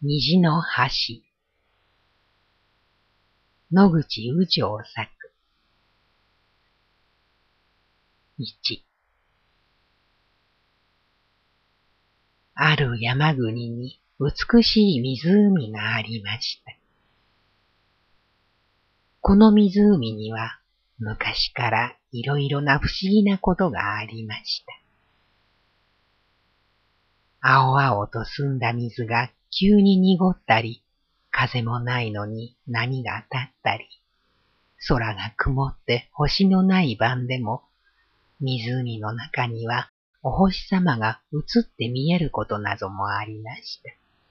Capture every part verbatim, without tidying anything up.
虹の橋。野口雨情作。いち。ある山国に美しい湖がありました。この湖には昔からいろいろな不思議なことがありました。青々と澄んだ水が急に濁ったり、風もないのに波が立ったり、空が曇って星のない晩でも、湖の中にはお星様が映って見えることなどもありました。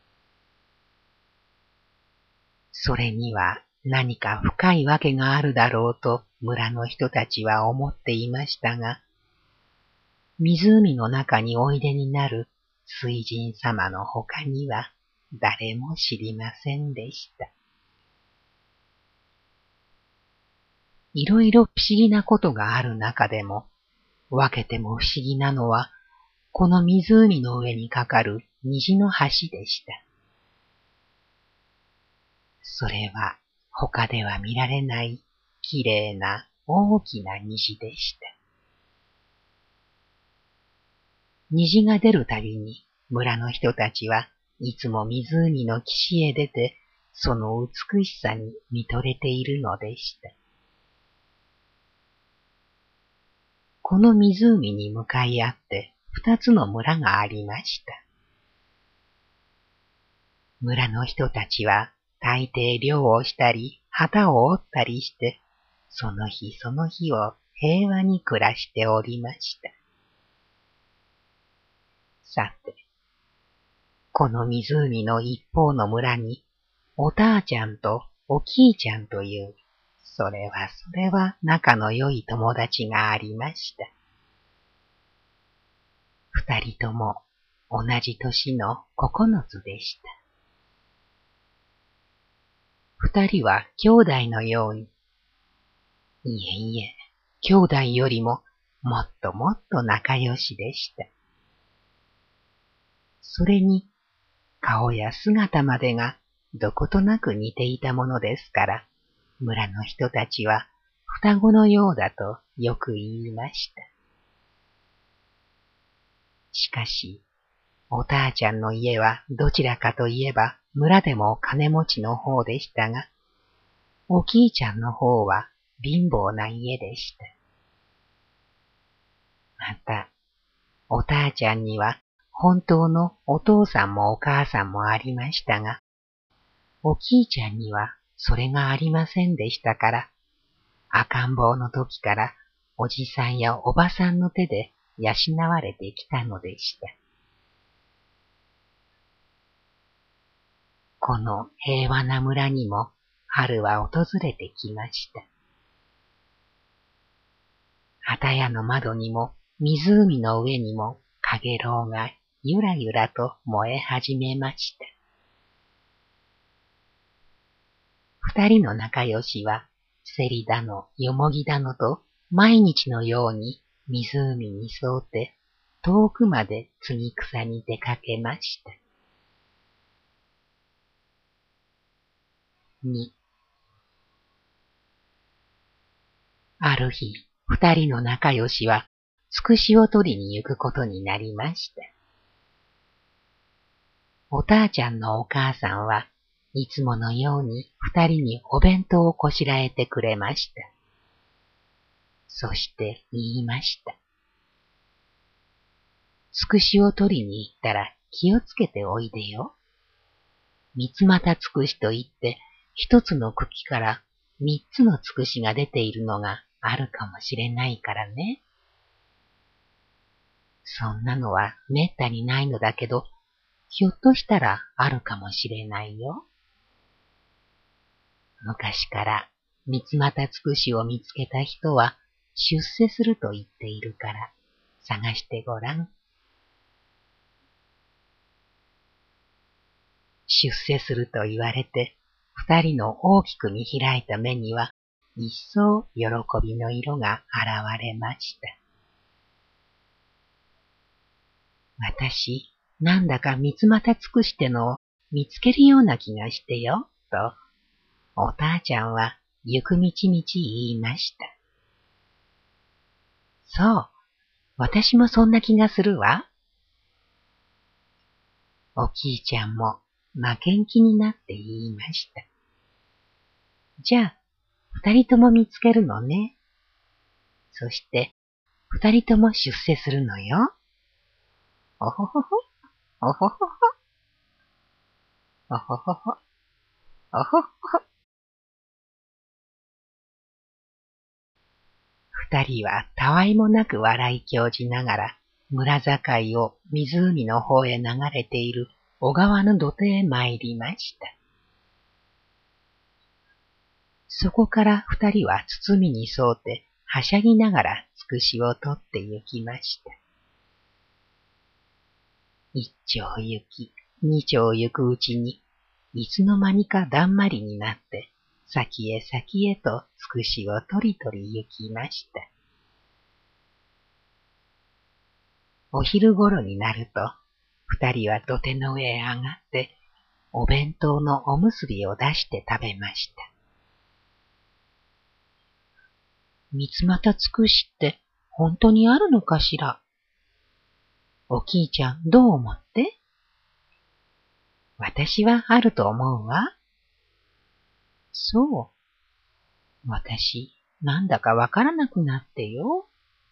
それには何か深いわけがあるだろうと村の人たちは思っていましたが、湖の中においでになる水神様の他には誰も知りませんでした。いろいろ不思議なことがある中でも、分けても不思議なのは、この湖の上にかかる虹の橋でした。それは他では見られないきれいな大きな虹でした。虹が出るたびに村の人たちはいつも湖の岸へ出て、その美しさに見とれているのでした。この湖に向かい合って二つの村がありました。村の人たちは大抵漁をしたり旗を折ったりして、その日その日を平和に暮らしておりました。さて、この湖の一方の村に、おたあちゃんとおきいちゃんという、それはそれは仲の良い友達がありました。二人とも同じ年の九つでした。二人は兄弟のように、いえいえ、兄弟よりももっともっと仲良しでした。それに、顔や姿までがどことなく似ていたものですから、村の人たちは双子のようだとよく言いました。しかし、おたあちゃんの家はどちらかといえば村でも金持ちの方でしたが、おきいちゃんの方は貧乏な家でした。また、おたあちゃんには本当のお父さんもお母さんもありましたが、おきいちゃんにはそれがありませんでしたから、赤ん坊の時からおじさんやおばさんの手で養われてきたのでした。この平和な村にも春は訪れてきました。旗屋の窓にも湖の上にもかげろうがゆらゆらと燃え始めました。二人の仲良しはセリだのよもぎだのと毎日のように湖に沿って遠くまで摘み草に出かけました。にある日、二人の仲良しはつくしを取りに行くことになりました。おたあちゃんのお母さんはいつものように二人にお弁当をこしらえてくれました。そして言いました。つくしを取りに行ったら気をつけておいでよ。三つ股つくしといって一つの茎から三つのつくしが出ているのがあるかもしれないからね。そんなのはめったにないのだけど、ひょっとしたらあるかもしれないよ。昔から三つ股つくしを見つけた人は出世すると言っているから探してごらん。出世すると言われて、二人の大きく見開いた目には一層喜びの色が現れました。私、なんだか三つ股つくしってのを見つけるような気がしてよ、と、おたあちゃんは行く道々言いました。そう、私もそんな気がするわ。おきいちゃんも負けん気になって言いました。じゃあ、二人とも見つけるのね。そして、二人とも出世するのよ。おほほほ、おほほほ、おほほほ、おほほほ。二人はたわいもなく笑い興じながら、村境を湖の方へ流れている小川の土手へ参りました。そこから二人は包みに沿って、はしゃぎながらつくしを取って行きました。一丁行き、二丁行くうちに、いつの間にかだんまりになって、先へ先へとつくしをとりとり行きました。お昼ごろになると、二人は土手の上へ上がって、お弁当のおむすびを出して食べました。三つ股つくしって本当にあるのかしら？おきいちゃんどう思って？私はあると思うわ。そう。私、なんだかわからなくなってよ。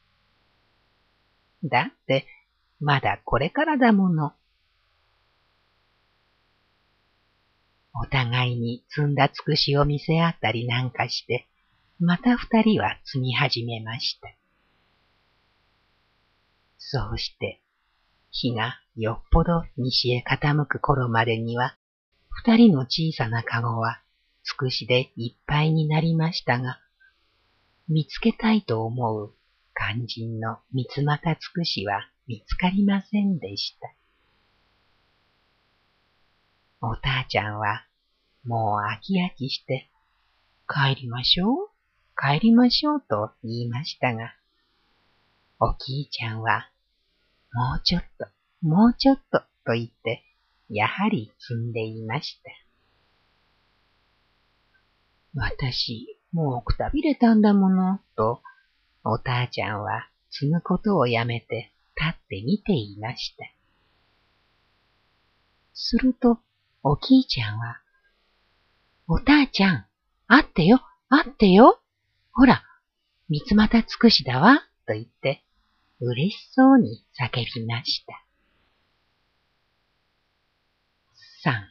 だって、まだこれからだもの。お互いに摘んだつくしを見せ合ったりなんかして、また二人は摘み始めました。そうして、日がよっぽど西へ傾く頃までには、二人の小さなかごはつくしでいっぱいになりましたが、見つけたいと思う肝心の三つ股つくしは見つかりませんでした。おたあちゃんはもう飽き飽きして、帰りましょう、帰りましょうと言いましたが、おきいちゃんは、もうちょっと、もうちょっとと言って、やはり積んでいました。私、もうくたびれたんだもの、と、おたあちゃんは積むことをやめて立って見ていました。すると、おきいちゃんは、おたあちゃん、あってよ、あってよ。ほら、三つ股つくしだわ、と言って、嬉しそうに叫びました。三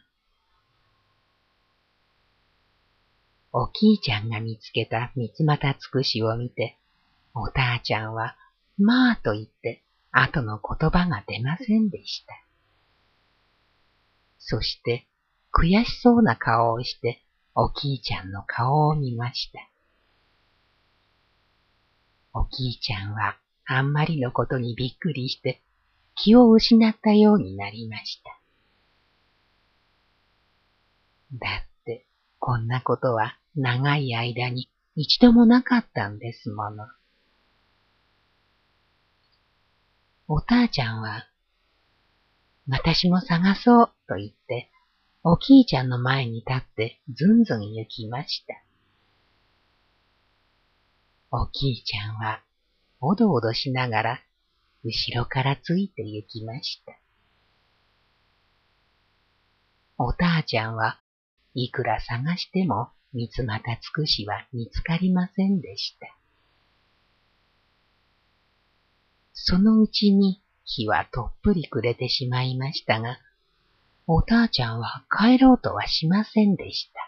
おきいちゃんが見つけた三つ股つくしを見て、おたあちゃんは、まあと言って、後の言葉が出ませんでした。そして、悔しそうな顔をして、おきいちゃんの顔を見ました。おきいちゃんは、あんまりのことにびっくりして、気を失ったようになりました。だって、こんなことは長い間に一度もなかったんですもの。おたあちゃんは、私も探そうと言って、おきいちゃんの前に立ってずんずん行きました。おきいちゃんは、おどおどしながら、後ろからついて行きました。おたあちゃんは、いくら探しても三つ股つくしは見つかりませんでした。そのうちに日はとっぷり暮れてしまいましたが、おたあちゃんは帰ろうとはしませんでした。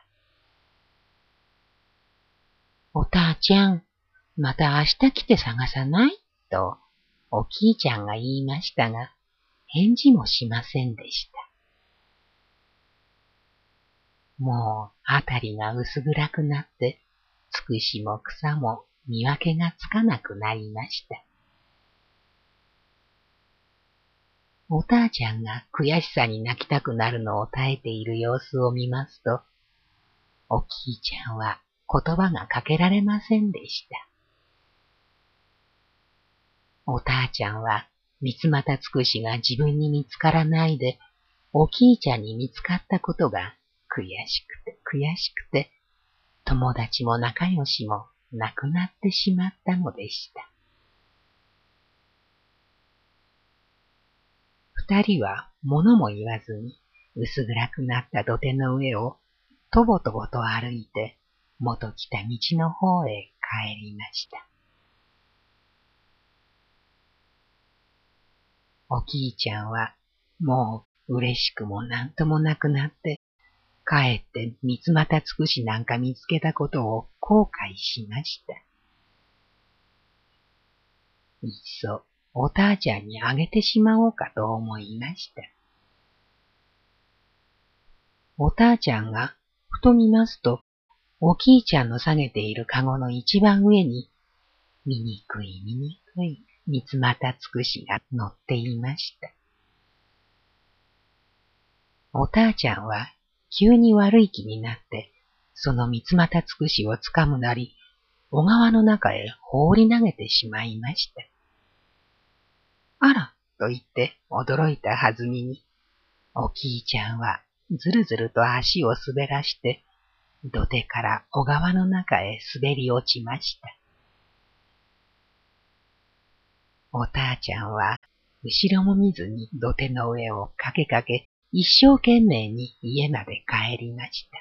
おたあちゃん、また明日来て探さないと、おきいちゃんが言いましたが、返事もしませんでした。もうあたりが薄暗くなって、つくしも草も見分けがつかなくなりました。おたあちゃんが悔しさに泣きたくなるのを耐えている様子を見ますと、おきいちゃんは言葉がかけられませんでした。おたあちゃんは三つ股つくしが自分に見つからないで、 おきいちゃんに見つかったことが悔しくて悔しくて、友達も仲良しもなくなってしまったのでした。二人は物も言わずに薄暗くなった土手の上をとぼとぼと歩いて元来た道の方へ帰りました。おきいちゃんはもう嬉しくもなんともなくなって、帰って三つ股つくしなんか見つけたことを後悔しました。いっそおたあちゃんにあげてしまおうかと思いました。おたあちゃんがふと見ますと、おきいちゃんの下げているかごの一番上に、醜い醜い三つ股つくしが乗っていました。おたあちゃんは急に悪い気になって、その三つ股つくしをつかむなり、小川の中へ放り投げてしまいました。あら、と言って驚いたはずみに、おきいちゃんはずるずると足を滑らして、土手から小川の中へ滑り落ちました。おたあちゃんは後ろも見ずに土手の上をかけかけ一生懸命に家まで帰りました。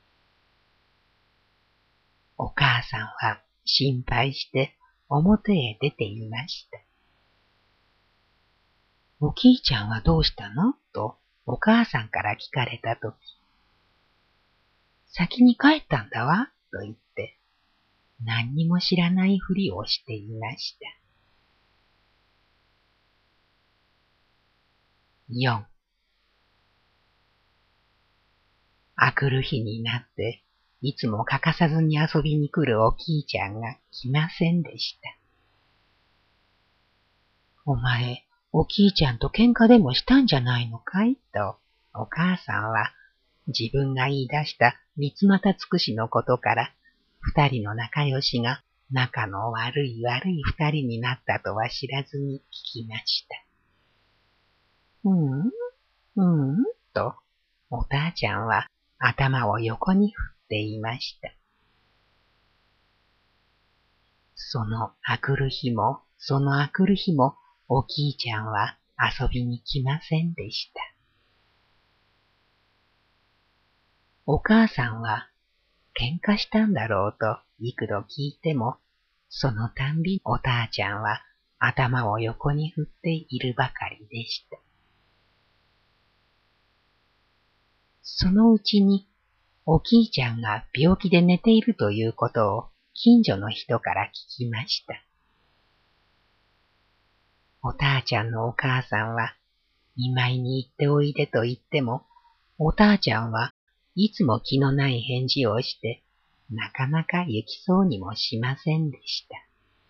お母さんは心配して表へ出ていました。おきいちゃんはどうしたのとお母さんから聞かれたとき、先に帰ったんだわと言って何にも知らないふりをしていました。よんあくる日になって、いつも欠かさずに遊びに来るおきいちゃんが来ませんでした。お前、おきいちゃんと喧嘩でもしたんじゃないのかいと、お母さんは自分が言い出した三つ股つくしのことから、二人の仲良しが仲の悪い悪い二人になったとは知らずに聞きました。うん、うん、と、おたあちゃんは頭を横に振っていました。そのあくる日も、そのあくる日も、おきいちゃんは遊びに来ませんでした。お母さんは、喧嘩したんだろうと幾度聞いても、そのたんびおたあちゃんは頭を横に振っているばかりでした。そのうちに、おきいちゃんが病気で寝ているということを近所の人から聞きました。おたあちゃんのお母さんは、見舞いに行っておいでと言っても、おたあちゃんはいつも気のない返事をして、なかなか行きそうにもしませんでした。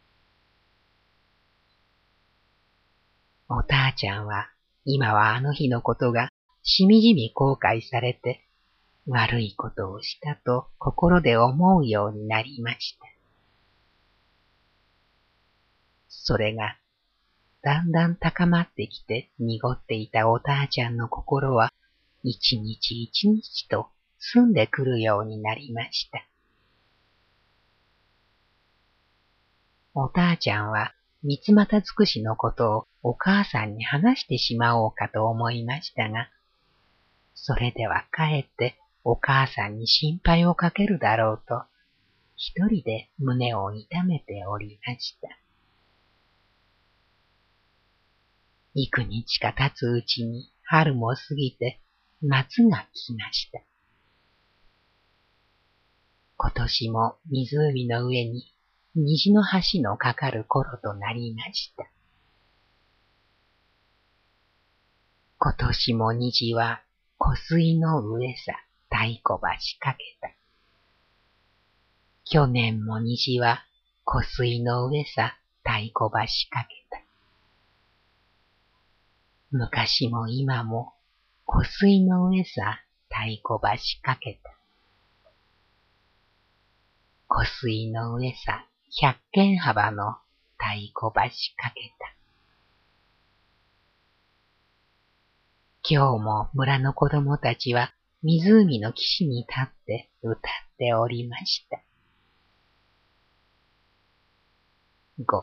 おたあちゃんは、今はあの日のことがしみじみ後悔されて、悪いことをしたと心で思うようになりました。それが、だんだん高まってきて濁っていたおたあちゃんの心は、一日一日と澄んでくるようになりました。おたあちゃんは三つ股つくしのことをお母さんに話してしまおうかと思いましたが、それではかえってお母さんに心配をかけるだろうと、一人で胸を痛めておりました。幾日か経つうちに春も過ぎて夏が来ました。今年も湖の上に虹の橋のかかる頃となりました。今年も虹は湖水の上さ太鼓橋かけた。去年も虹は湖水の上さ太鼓橋かけた。昔も今も湖水の上さ太鼓橋かけた。湖水の上さ百間幅の太鼓橋かけた。 今日も村の子供たちは湖の岸に立って歌っておりました。ご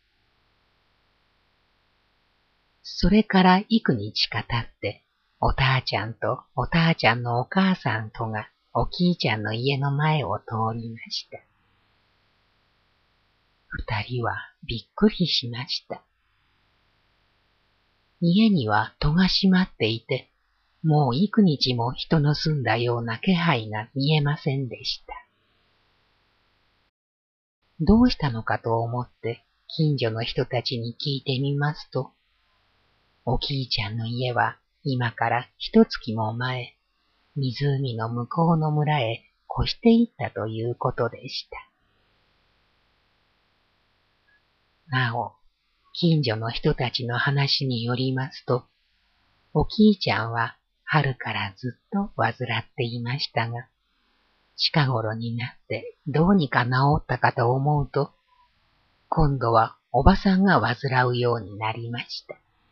それから幾日か経って、おたあちゃんとおたあちゃんのお母さんとがおきいちゃんの家の前を通りました。二人はびっくりしました。家には戸が閉まっていて、もう幾日も人の住んだような気配が見えませんでした。どうしたのかと思って近所の人たちに聞いてみますと、おきいちゃんの家は今から一月も前、湖の向こうの村へ越していったということでした。なお、近所の人たちの話によりますと、おきいちゃんは春からずっと患っていましたが、近頃になってどうにか治ったかと思うと、今度はおばさんが患うようになりました。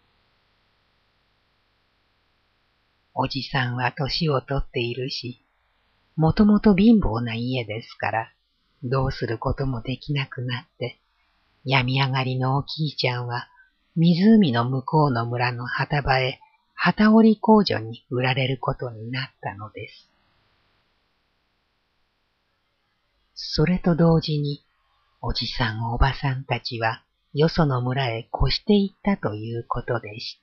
おじさんは年をとっているし、もともと貧乏な家ですから、どうすることもできなくなって、病み上がりのおきいちゃんは、湖の向こうの村の旗場へ、旗織り工場に売られることになったのです。それと同時に、おじさんおばさんたちは、よその村へ越していったということでした。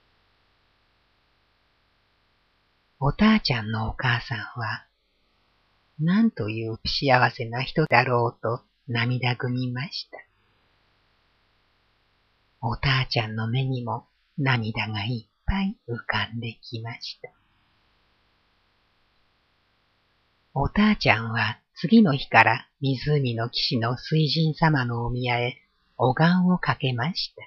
おたあちゃんのお母さんは、なんという不幸せな人だろうと涙ぐみました。おたあちゃんの目にも涙がいっぱい浮かんできました。おたあちゃんは次の日から湖の岸の水神様のお宮へお願をかけました。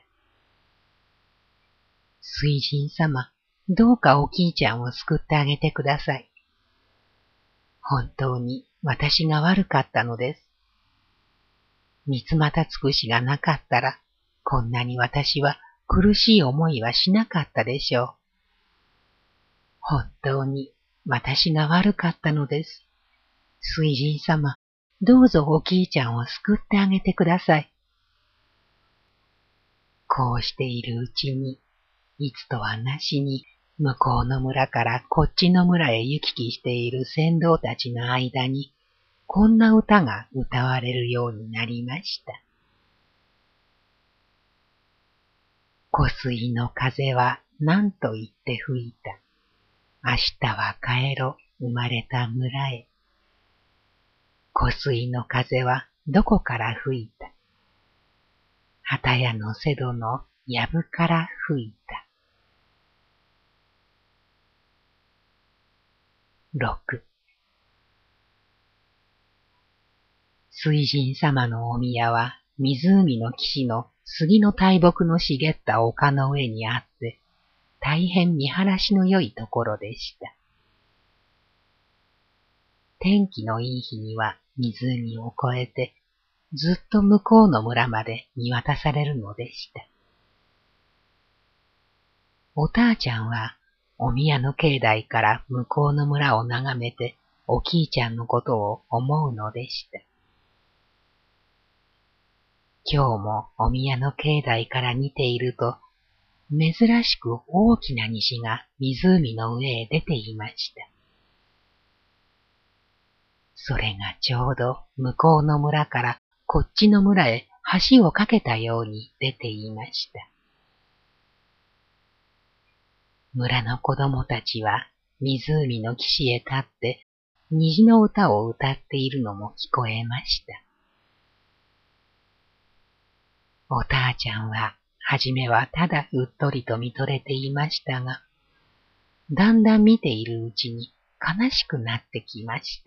水神様、どうかおきいちゃんを救ってあげてください。本当に私が悪かったのです。三つ股尽くしがなかったら、こんなに私は苦しい思いはしなかったでしょう。本当に私が悪かったのです。水神様、どうぞおきいちゃんを救ってあげてください。こうしているうちに、いつとはなしに、向こうの村からこっちの村へ行き来している船頭たちの間に、こんな歌が歌われるようになりました。湖水の風は何と言って吹いた。明日は帰ろ、生まれた村へ。湖水の風はどこから吹いた。旗屋の瀬戸の藪から吹いた。ろく水神様のお宮は湖の岸の杉の大木の茂った丘の上にあって、大変見晴らしの良いところでした。天気のいい日には湖を越えて、ずっと向こうの村まで見渡されるのでした。おたあちゃんはお宮の境内から向こうの村を眺めておきいちゃんのことを思うのでした。今日もお宮の境内から見ていると、珍しく大きな虹が湖の上へ出ていました。それがちょうど向こうの村からこっちの村へ橋を架けたように出ていました。村の子供たちは湖の岸へ立って虹の歌を歌っているのも聞こえました。おたあちゃんははじめはただうっとりと見とれていましたが、だんだん見ているうちに悲しくなってきました。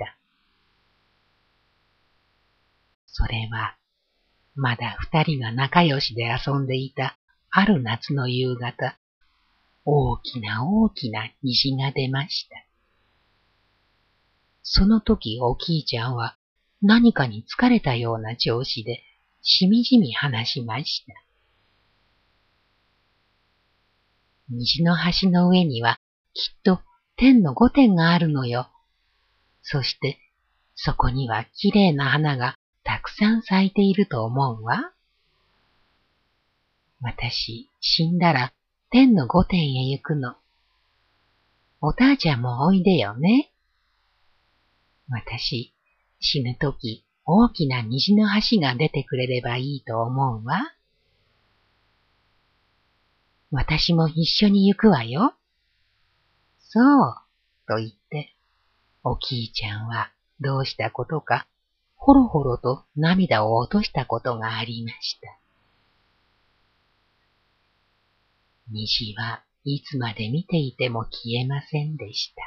それは、まだ二人が仲良しで遊んでいたある夏の夕方、大きな大きな虹が出ました。その時おきいちゃんは何かに疲れたような調子でしみじみ話しました。 虹の橋の上にはきっと天の御殿があるのよ。そしてそこにはきれいな花がたくさん咲いていると思うわ。私、死んだら天の御殿へ行くの。おたあちゃんもおいでよね。私、死ぬとき大きな虹の橋が出てくれればいいと思うわ。私も一緒に行くわよ。そう、と言って、おきいちゃんはどうしたことか、ほろほろと涙を落としたことがありました。虹はいつまで見ていても消えませんでした。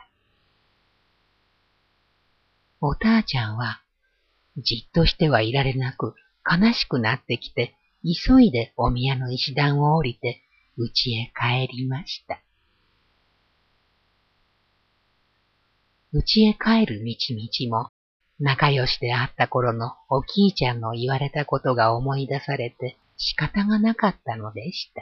おたあちゃんはじっとしてはいられなく悲しくなってきて、急いでお宮の石段を降りて家へ帰りました。家へ帰る道々も仲良しであった頃のおきいちゃんの言われたことが思い出されて仕方がなかったのでした。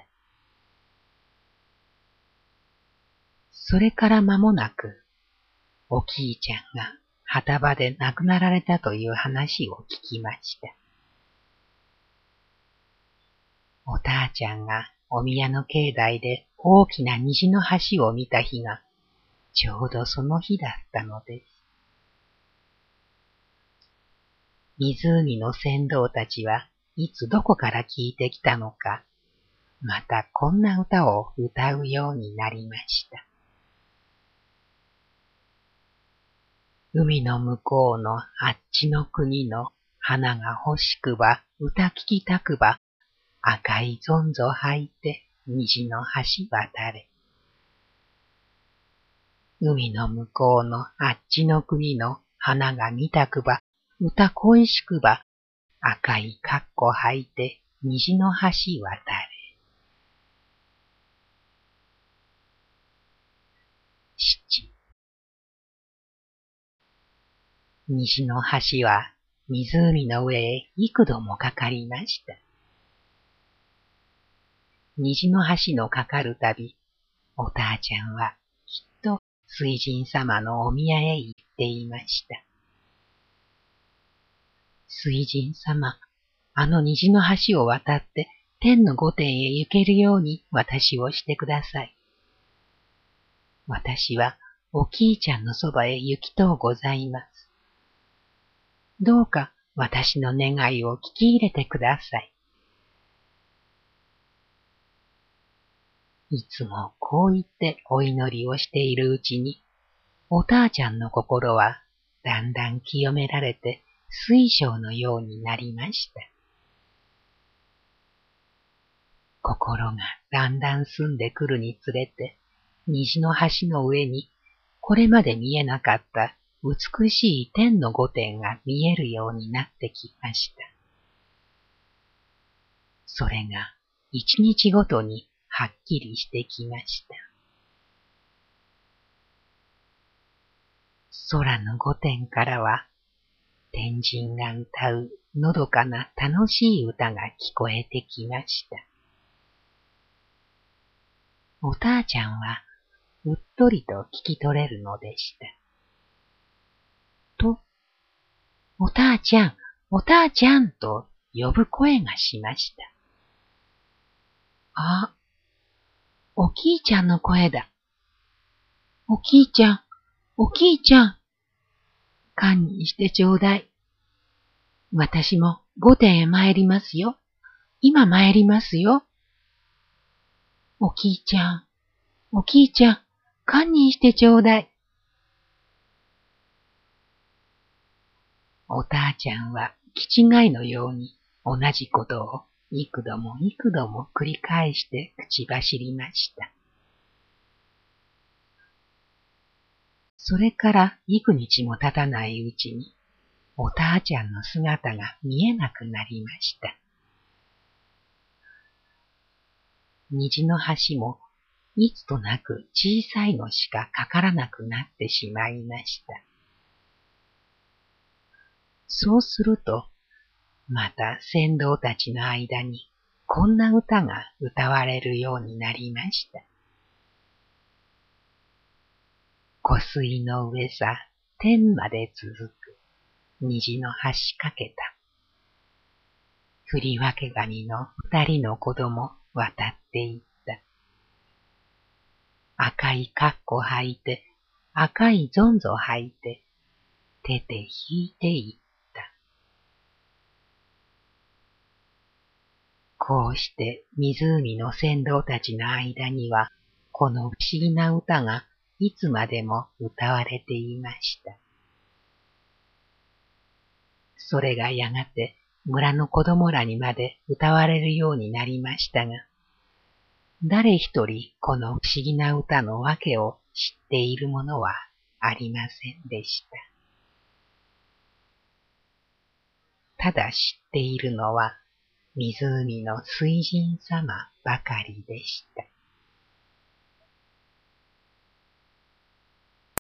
それから間もなく、おきいちゃんが旗場で亡くなられたという話を聞きました。おたあちゃんがお宮の境内で大きな虹の橋を見た日が、ちょうどその日だったのです。湖の船頭たちはいつどこから聞いてきたのか、またこんな歌を歌うようになりました。海の向こうのあっちの国の花が欲しくば歌聞きたくば赤いぞんぞ履いて虹の橋渡れ。海の向こうのあっちの国の花が見たくば歌恋しくば赤いかっこ履いて虹の橋渡れ。七。虹の橋は湖の上へ幾度もかかりました。虹の橋のかかるたび、おたあちゃんはきっと水神様のお宮へ行っていました。水神様、あの虹の橋を渡って天の御殿へ行けるように私をしてください。私はおきいちゃんのそばへ行きとうございます。どうか私の願いを聞き入れてください。いつもこう言ってお祈りをしているうちに、おたあちゃんの心はだんだん清められて水晶のようになりました。心がだんだん澄んでくるにつれて、虹の橋の上にこれまで見えなかった美しい天の御殿が見えるようになってきました。それが一日ごとにはっきりしてきました。空の御殿からは天神が歌うのどかな楽しい歌が聞こえてきました。おたあちゃんはうっとりと聞き取れるのでした。と、おたあちゃん、おたあちゃんと呼ぶ声がしました。あ、おきいちゃんの声だ。おきいちゃん、おきいちゃん。堪忍してちょうだい。私も御殿へ参りますよ。今参りますよ。おきいちゃん、おきいちゃん、堪忍してちょうだい。おたあちゃんは気違いのように同じことを幾度も幾度も繰り返して口走りました。それから幾日も経たないうちに、おたあちゃんの姿が見えなくなりました。虹の橋もいつとなく小さいのしかかからなくなってしまいました。そうすると、また船頭たちの間にこんな歌が歌われるようになりました。 湖水の上さ、天まで続く虹の橋かけた。振り分けガニの二人の子供渡っていった。赤いカッコ履いて、赤いゾンゾ履いて、手で引いていった。こうして湖の船頭たちの間には、この不思議な歌がいつまでも歌われていました。それがやがて村の子供らにまで歌われるようになりましたが、誰一人この不思議な歌のわけを知っているものはありませんでした。ただ知っているのは湖の水神様ばかりでした。